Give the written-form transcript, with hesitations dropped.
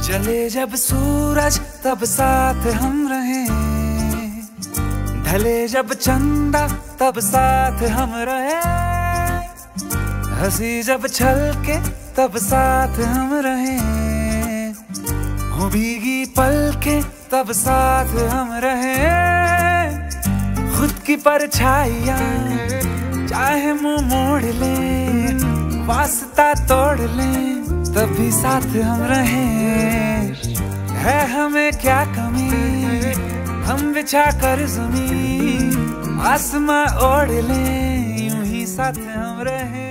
चले जब सूरज तब साथ हम रहे, ढले जब चंदा तब साथ हम रहे, हंसी जब छलके तब साथ हम रहे, हो भीगी पलके तब साथ हम रहे। खुद की परछाइयाँ चाहे मुंह मोड़ ले, वास्ता तोड़ ले, तब भी साथ हम रहे। है हमें क्या कमी, हम बिछा कर ज़मीं आसमां ओढ़ ले, यूं ही साथ हम रहे।